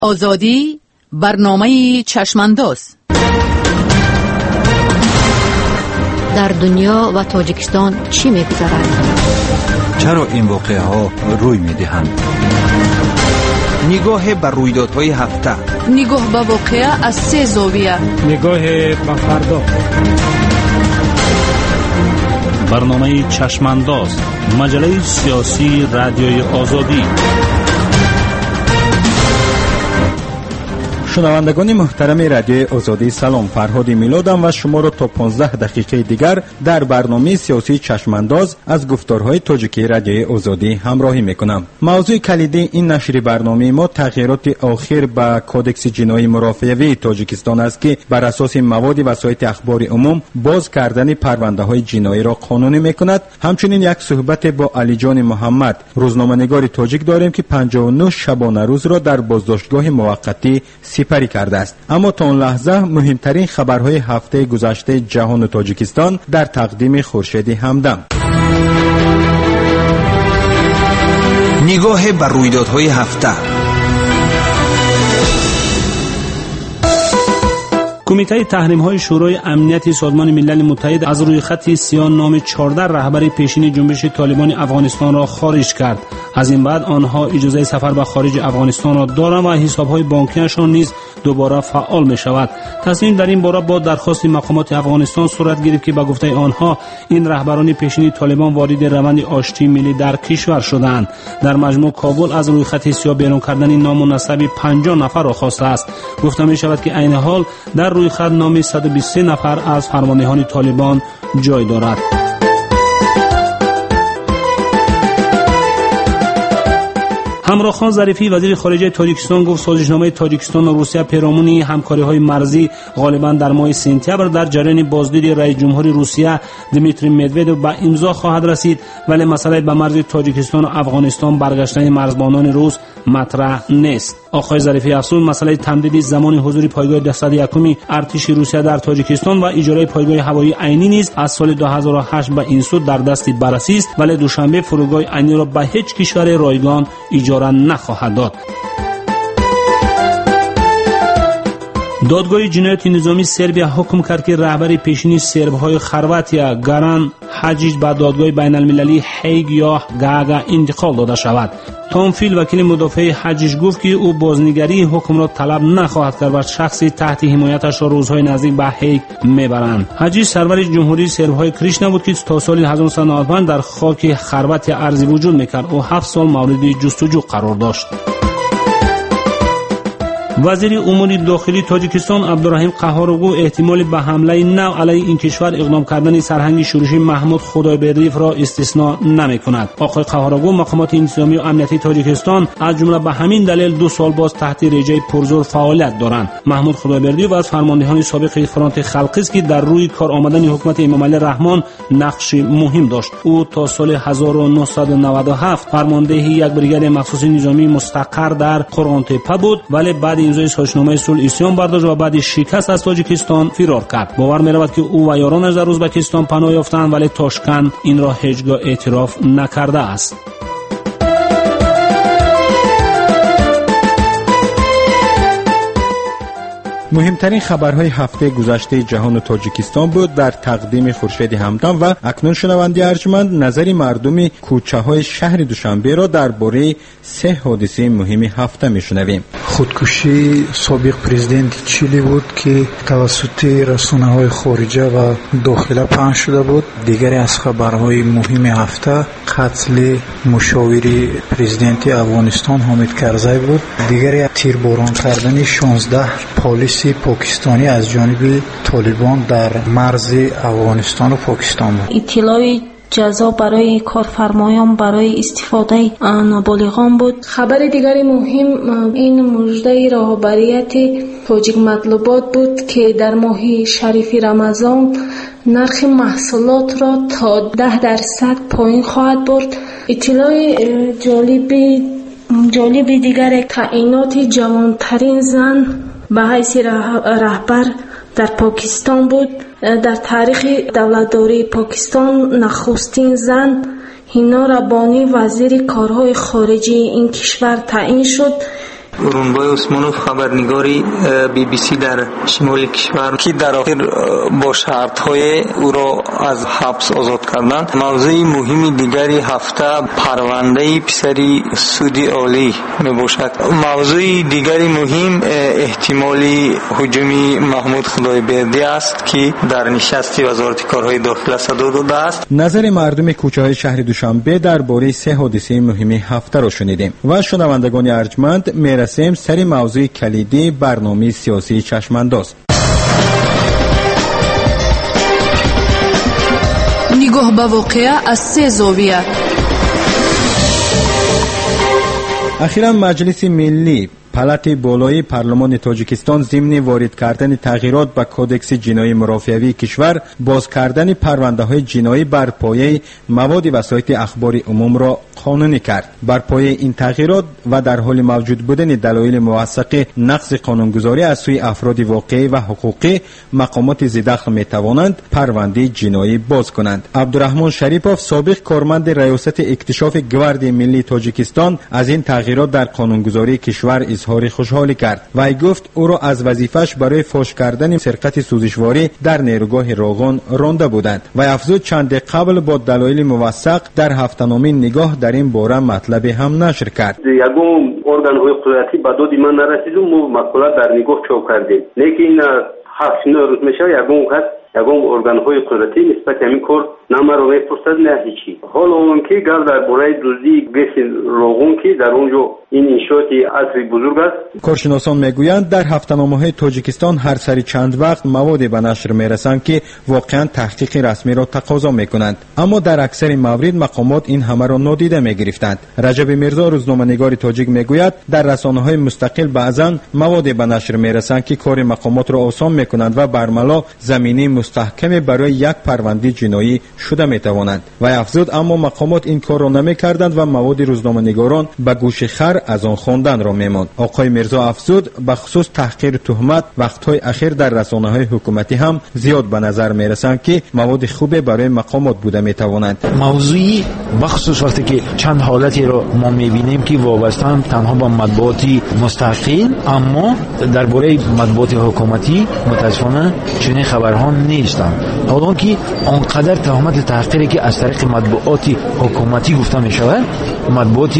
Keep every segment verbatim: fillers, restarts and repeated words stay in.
آزادی برنامه چشمانداز. در دنیا و تاجیکستان چی می‌گذرد؟ چرا این واقعه ها روی می‌دهند؟ نگاه بر رویدادهای هفته، نگاه به واقعه از سه زاویه، نگاه به فردا. برنامه چشمانداز، مجله سیاسی رادیوی آزادی. شنوندگان محترم رادیوی آزادی، سلام. فرهاد میلادم و شما را تا پانزده دقیقه دیگر در برنامه سیاسی چشمانداز از گفتارهای تاجیکی رادیوی آزادی همراهی میکنم. موضوع کلیدی این نشر برنامه ما تغییرات اخیر به کودکس جنایی مرافعه‌ای تاجیکستان است که بر اساس مواد وسایط اخبار عموم باز کردن پرونده های جنایی را قانونی میکند. همچنین یک صحبت با علی جان محمد، روزنامه‌نگار تاجیک داریم که پنجاه و نه شبانه روز را در بازداشتگاه موقتی سپری کرده است. اما تا آن لحظه مهمترین خبرهای هفته گذشته جهان و تاجیکستان در تقدیم خورشید همدم. نگاه بر رویدادهای هفته. کمیته تحریم‌های شورای امنیت سازمان ملل متحد از روی خط سیاه نام چهارده رهبر پیشین جنبش طالبان افغانستان را خارج کرد. از این بعد آنها اجازه سفر به خارج افغانستان را دارند و حساب‌های بانکیشان نیز دوباره فعال می‌شود. تصمیم در این باره با درخواست مقامات افغانستان صورت گرفت که به گفته آنها این رهبران پیشین طالبان وارد روند آشتی ملی در کشور شدند. در مجموع کابل از روی خط سیاه بیرون کردن نام و نسب پنجاه نفر را خواسته است. گفته می‌شود که عین حال در روی خط نام صد و بیست و سه نفر از فرماندهان طالبان جای دارد. همراه خان ظریفی وزیر خارجه تاجیکستان گفت سازشنامه تاجیکستان و روسیه پیرامون همکاری‌های مرزی غالباً در ماه سپتامبر در جریان بازدید رئیس جمهور روسیه دمیتری مدودوف به امضا خواهد رسید، ولی مسئله به مرز تاجیکستان و افغانستان برگشتن مرزبانان روس مطرح نیست. آقای ظریفی افزود مسئله تمدید زمان حضور پایگاه دویست و یک ارتش روسیه در تاجیکستان و اجاره پایگاه هوایی عینی نیز از سال دو هزار و هشت به این سو در دست بررسی است، ولی دوشنبه فرودگاه عینی را به هیچ کشور رایگان اجاره نخواهد داد. دادگاه جنایت نظامی سربیا حکم کرد که رهبر پیشین سرب‌های خرواتیا گاران حاجیج به دادگاه بین المللی هیگ یا گاگا انتقال داده شود. تام فیل وکیل مدافع حاجیج گفت که او بازنگری حکم را طلب نخواهد کرد و شخصی تحت حمایتش را روزهای نزدیک به هیگ میبرند. حاجیج سرور جمهوری سرب‌های کریشنا بود که تا سال هزار و نهصد و نود و پنج در خاک خرواتیا ارزی وجود میکرد. او هفت سال مورد جستجو قرار داشت. وزیر امور داخلی تاجیکستان عبدالرحیم قهارگو احتمال به حمله نو علیه این کشور اقدام کردن سرهنگ شورشی محمود خدایبردیف را استثناء نمی کند. آقای قهارگو مقامات انتظامی و امنیتی تاجیکستان از جمله به همین دلیل دو سال باز تحت رژه پرزور فعالیت دارند. محمود خدایبردیف از فرماندهان سابق فرانت خلقی است که در روی کار آمدن حکومت امامعلی رحمان نقش مهم داشت. او تا سال هزار و نهصد و نود و هفت فرمانده یک بریگاد مخصوص نظامی مستقر در قرغان‌تپه بود، ولی بعد امضای سازشنامه صلح اسیان برداشت و بعد شکست از تاجیکستان فرار کرد. باور می‌رود که او و یارانش در ازبکستان پناه یافتند، ولی تاشکند این را هیچگاه اعتراف نکرده است. مهمترین خبرهای هفته گذشته جهان و تاجیکستان بود در تقدیم خورشید همدم و اکنون شنونده ارجمند نظر مردم کوچه های شهر دوشنبه را درباره سه حادثه مهم هفته میشنویم. خودکشی سابق پرزیدنت چیلی بود که توسط رسانه‌های خارجه و داخله پخش شده بود. دیگری از خبرهای مهم هفته قتل مشاور پرزیدنت افغانستان حامد کرزی بود. دیگری تیرباران کردن شانزده پلیس پاکستانی از جانب طالبان در مرز افغانستان و پاکستان بود. اطلاع جزا برای کارفرمایان برای استفاده نابالغان بود. خبر دیگری مهم این مژده رهبریت تاجیک مطلوبات بود که در ماه شریف رمضان نرخ محصولات را تا ده درصد پایین خواهد برد. اطلاع جالب جالب دیگر تعیینات جوانترین زن به حیث رهبر در پاکستان بود. در تاریخ دولتداری پاکستان نخستین زن هینا ربانی وزیر کارهای خارجی این کشور تعیین شد. ورونبای عثمانوف خبرنگاری بی بی سی در شمال کشور که در آخر با شرط‌های او را از حبس آزاد کردند. موضوع مهم دیگری هفته پرونده پسری سودی عالی میباشد. موضوع دیگری مهم احتمالی هجوم محمود خدایبردی است که در نشست وزارت کارهای داخله صدور داده است. نظر مردم کوچه‌های شهر دوشنبه درباره سه حادثه مهم هفته را شنیدیم و شنوندگان ارجمند میرسیم سر موضوع کلیدی برنامه سیاسی چشمانداز. نگاه به واقعه از سه زاویه. اخیراً مجلس ملی پلات بالای پارلمان تاجیکستان ضمن وارد کردن تغییرات به کودکس جنایی مرافعه‌ای کشور باز کردن پرونده‌های جنایی بر پایه مواد وسایط اخبار عموم را قانونی کرد. بر پایه این تغییرات و در حال موجود بودن دلایل موثق نقض قانونگذاری از سوی افراد واقعی و حقوقی، مقامات ذی‌دخل می‌توانند پرونده جنایی باز کنند. عبدالرحمن شریپوف سابق کارمند ریاست اکتشاف گواردی ملی تاجیکستان از این تغییرات در قانونگذاری کشور اظهار خوشحالی کرد و ای گفت او را از وظیفش برای فاش کردن سرقت سوزشواری در نیروگاه راغون رانده بودند و افزود چند قبل با دلایل موثق در هفته‌نامه نگاه در این باره مطلب هم نشر کرد. یگون ارگان های قدرتی به داد من نرسید و ما مقاله در نگاه چاپ کردیم. لیکن هفت روز میشه یگون کس یگون ارگان های قدرتی نسبت همین کار نه مرا میپرسد نه هیچی. حالا اون که گل در باره دزدی گس راغون که در اونجا این انشاءاتی عصری بزرگ است. کارشناسان میگویند در هفته‌نامه‌های تاجیکستان هر سری چند وقت مواد به نشر میرسند که واقعا تحقیق رسمی را تقاضا میکنند، اما در اکثر موارد مقامات این همه را نادیده میگرفتند. رجب میرزا روزنامه‌نگار تاجیک میگوید در رسانه‌های مستقل بعضا مواد به نشر میرسند که کار مقامات را آسان میکنند و برملا زمینه مستحکم برای یک پرونده جنایی شده میتوانند. و افزود اما مقامات این کار را نمیکردند و مواد روزنامه‌نگاران به گوش خر از آن خواندن را میماند. آقای میرزا افزود به خصوص تحقیر تهمت وقت‌های اخیر در رسانه‌های حکومتی هم زیاد به نظر میرسند که مواد خوبی برای مقامات بوده میتوانند. موضوعی بخصوص وقتی که چند حالتی را ما میبینیم که وابسته تنها با مطبوعاتی مستقل، اما درباره مطبوعات حکومتی متاسفانه چنین خبرها نیستند. حالا که آنقدر تهمت تحقیری که از طریق مطبوعات حکومتی گفته میشود، مطبوعات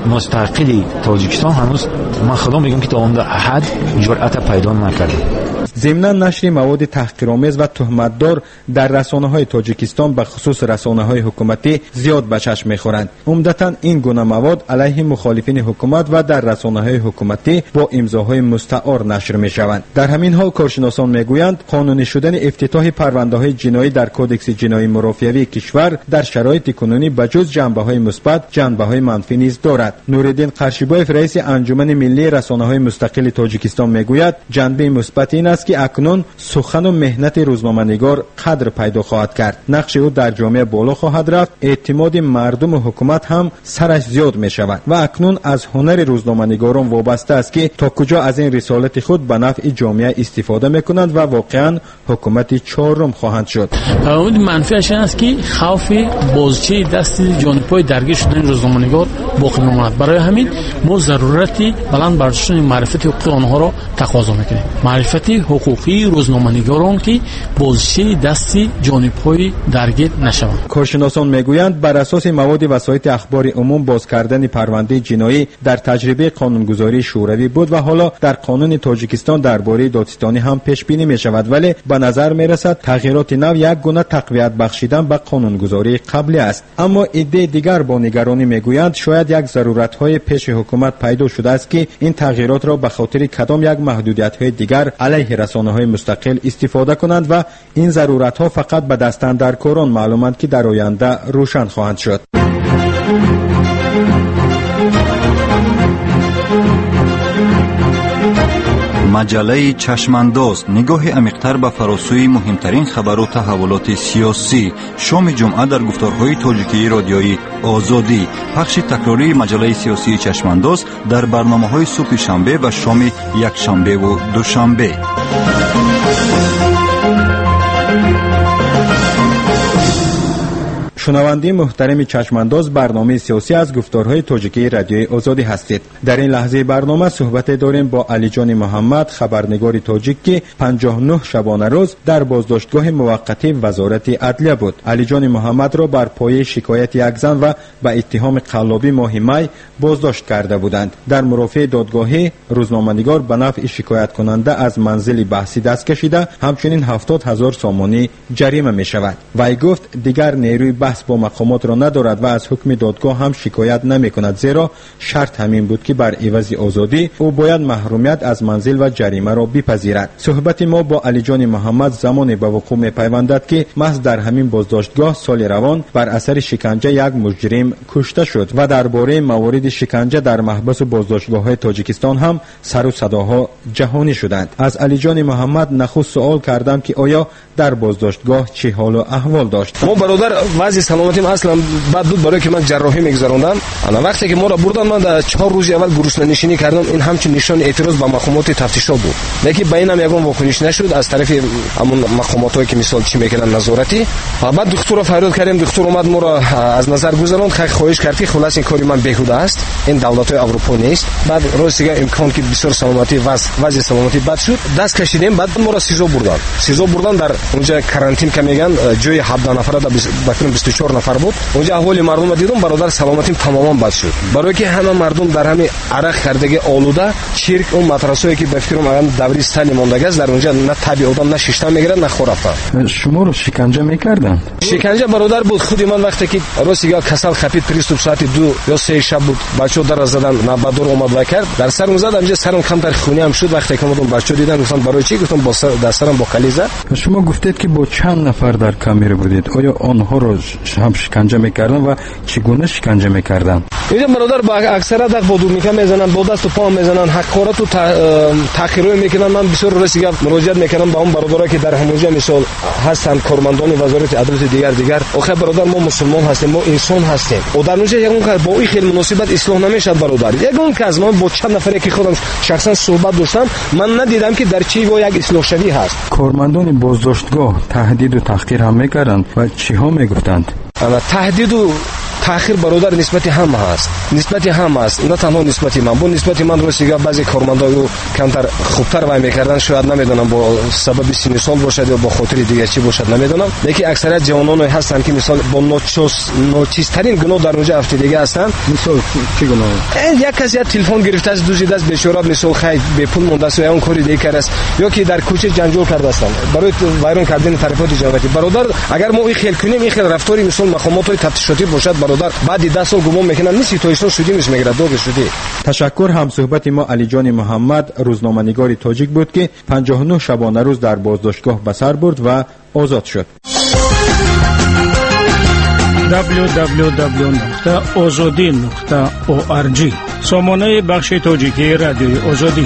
مستقلی تاجیکستان هنوز من خدا میگم که تا اون حد جرأت پیدا نکرده. ضمن نشر مواد تحقیرآمیز و تهمتدار در رسانه‌های تاجیکستان به خصوص رسانه‌های حکومتی زیاد به چشم می‌خورند. عمدتاً این گونه مواد علیه مخالفین حکومت و در رسانه‌های حکومتی با امضاهای مستعار نشر می‌شوند. در همین حال کارشناسان می‌گویند قانونی شدن افتتاح پرونده‌های جنایی در کودکس جنایی مرافعه‌ای کشور در شرایط کنونی بجز جنبه‌های مثبت، جنبه‌های منفی نیز دارد. نورالدین قرشیبایف رئیس انجمن ملی رسانه‌های مستقل تاجیکستان می‌گوید جنبه مثبت این است که اکنون سخن و مهنت روزنامه‌نگار قدر پیدا خواهد کرد. نقش او در جامعه بالا خواهد رفت، اعتماد مردم و حکومت هم سرش زیاد می شود و اکنون از هنر روزنامه‌نگاران وابسته است که تا کجا از این رسالت خود به نفع جامعه استفاده می‌کنند و واقعاً حکومت چهارم خواهند شد. عوامل منفیش این است که خوف بازچه دست جانب‌های درگیر شدن روزنامه‌نگار باقی می‌ماند. برای همین ما ضرورتی بلند برداشتن معرفت حقوقی آنها را تقاضا می‌کنیم. معرفت حقوقی روزنامه‌نگاران که بازچه دست جانب‌های درگیر نشوند. کارشناسان میگویند بر اساس مواد وسایط اخبار عموم باز کردن پرونده جنایی در تجربه قانونگذاری شوروی بود و حالا در قانون تاجیکستان درباره دادستانی هم پیش بینی می شود، ولی به نظر می رسد تغییرات نو یک گونه تقویت بخشیدن به قانونگذاری قبلی است. اما ایده دیگر با نگرانی میگویند شاید یک ضرورت های پیش حکومت پیدا شده است که این تغییرات را به خاطر کدام یک محدودیت های دیگر علیه رسانه های مستقل استفاده کنند و این ضرورت ها فقط به دستاندرکاران معلومند که در آینده روشن خواهند شد. مجله چشمانداز نگاه عمیق‌تر به فراسوی مهمترین خبر و تحولات سیاسی. شام جمعه در گفتارهای تاجیکی رادیویی آزادی. پخش تکراری مجله سیاسی چشمانداز در برنامه‌های صبح شنبه و شام یک شنبه و دوشنبه. شنونده محترم چشمانداز برنامه سیاسی از گفتارهای توجیکی رادیوی آزادی هستید. در این لحظه برنامه صحبت داریم با علی جان محمد، خبرنگار تاجیک که پنجاه و نه شبانه روز در بازداشتگاه موقتی وزارت عدلیه بود. علی جان محمد را بر پایه شکایت یک زن و به اتهام قلابی ماه می بازداشت کرده بودند. در مرافع دادگاهی روزنامه‌نگار به نفع شکایت کننده از منزل بحثی دست کشیده، همچنین هفتاد هزار سامانی جریمه می شود. وی گفت دیگر نیروی بحث با مقامات را ندارد و از حکم دادگاه هم شکایت نمی کند، زیرا شرط همین بود که بر عوض آزادی او باید محرومیت از منزل و جریمه را بپذیرد. صحبت ما با علی جان محمد زمانی به وقوع می پیوندد که محض در همین بازداشتگاه سال روان بر اثر شکنجه یک مجرم کشته شد و درباره موارد شکنجه در محبس و بازداشتگاه‌های تاجیکستان هم سر و صداها جهانی شدند. از علی جان محمد نخست سوال کردم که آیا در بازداشتگاه چه حال و احوال داشت. ما برادر وضع سلامتیم اصلا بد بود، برای که من جراحی میگذروندم. انا وقتی که ما را بردن من در چهار روز اول گرسنه نشینی کردم. این همچین نشان اعتراض به مقامات تفتیشات بود، لیکن بینم یگان واکنش نشد از طرف همون مقاماتی که مثال چی میکنن نظارتی. و بعد دکتر را فریاد کردیم، دکتر اومد ما را از نظر گذراند، خیلی خواهش کرد که خلاص این کاری من بیهوده است، این دولت‌های اروپا نیست. بعد روز دیگه امکان که بسیار سلامتی وضع وضع سلامتی بد شد، دست کشیدیم. بعد ما را سیزو بردن سیزو بردن در اونجا کرانتین که میگن جای هفده نفر در بکنم بیست و چهار نفر بود. اونجا احوال مردم دیدم، برادر سلامتیم تماما بد شد، برای که همه مردم در همین عرق کردگی آلوده چرک اون مدرسه‌ای که بفکرم الان دوری استانی ماندگی است، در اونجا نه تبی آدم نه شیشتن میگیرن نه خورافه. شما رو شکنجه میکردن؟ شکنجه برادر بود. خودی من وقتی که روز یا کسل خپید پریستوب ساعت دو یا سه شب بود، بچه‌ها در زدن، نبادر اومد و کرد در سرم زد، اینجا سرم کم در خونی هم شد. وقتی که اومدم بچه‌ها دیدن گفتن برای چی؟ گفتم با سر دستم با کلیزه. شما گفتید که با چند نفر در کامره بودید، آیا آنها رو هم شکنجه میکردن و چگونه شکنجه میکردن؟ اینجا برادر با اکثرا با دور میکنن میزنن، با دست و پا میزنن، حقارت و تحقیر میکنن. من بسیار رسیدم مراجعه میکنم به اون برادرها که در همونجا مثال هستن کارمندان وزارت عدالت دیگر دیگر. آخه برادر ما مسلمان هستیم، ما انسان هستیم و در اونجا یگون کار با این خیلی مناسبت اصلاح نمیشد برادر. یگون که از من با چند نفری که خودم شخصا صحبت داشتم، من ندیدم که در چی و یک اصلاح شوی هست. کارمندان بازداشتگاه تهدید و تحقیر هم میکردند و چی ها میگفتند؟ اما تهدید و تأخیر برادر نسبت هم هست، نسبت هم هست، نه تنها نسبت من، با نسبت من روسیگا بعضی کارمندان رو کمتر خوبتر وای میکردن. شاید نمیدونم با سبب سن سال باشد یا با خاطر دیگه چی باشد نمیدونم، لیکن اکثریت جوانان هستن که مثلا با ناچوز ناچیزترین گناه در اونجا افتادگی هستن. مثال چی گناه؟ یک کسی تلفن گرفته است، دوزیده است، بیچاره مثال خیر به پول مونده است یا اون کاری دیگه کرده است، یا که در کوچه جنجال کرده است برای ویران کردن طرفات جمعیتی. برادر اگر ما این خیل کنیم، این خیل رفتاری مثال مقامات تفتیشاتی باشد برادر، بعد ده سال گمان میکنن نیستی تو ایشون شدی نیست میگیره دوگ شدی. تشکر. هم صحبت ما علی جان محمد روزنامه‌نگار تاجیک بود که پنجاه و نه شبانه روز در بازداشتگاه به سر برد و آزاد شد. دبلیو دبلیو دبلیو نقطه آزادی نقطه او آر جی سامانه بخش تاجیکی رادیوی آزادی.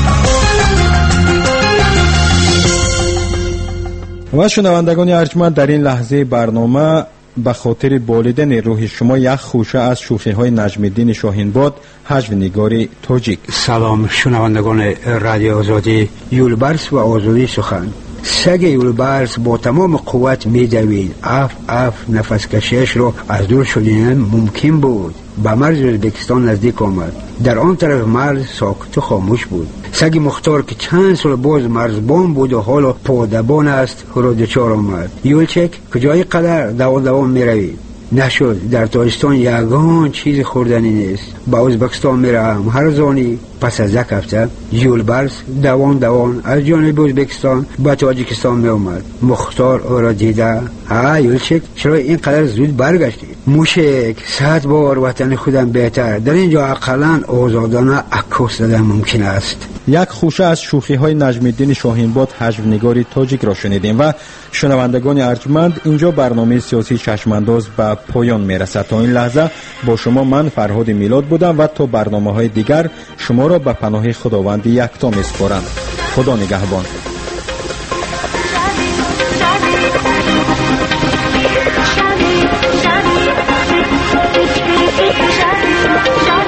و شنوندگان ارجمند، در این لحظه برنامه به خاطر بالیدن روح شما یک خوشه از شوخی های نجم الدین شاهینباد، هجونگار تاجیک. سلام شنوندگان رادیو آزادی. یولبرس و آزادی سخن. سگ یولبرس با تمام قوت می دوید. اف اف نفس کشیش رو از دور شدن ممکن بود. به مرز ازبکستان نزدیک آمد. در آن طرف مرز ساکت و خاموش بود. سگ مختار که چند سال باز مرزبان بود و حالا پادبان است را دچار آمد. یولچک کجای قدر دوان دوان می روید. نشد. در تاجیکستان یگان چیز خوردنی نیست. با ازبکستان می روم هر زانی. پس از یک هفته یولبرس دوان دوان از جانب ازبکستان به تاجیکستان می اومد. مختار او را دیده، ها یولچک چرا اینقدر زود برگشتی؟ موشک صد بار وطن خودم بهتر، در اینجا اقلا آزادانه عکاس زدن ممکن است. یک خوشه از شوخی های نجم الدین شاهینباد هجونگار تاجیک را شنیدیم. و شنوندگان ارجمند، اینجا برنامه سیاسی چشمانداز به پایان می رسد. تا این لحظه با شما من فرهاد میلاد بودم و تا برنامه های دیگر شما را به پناه خداوند یکتا می سپارم. خدا نگهبان. Shall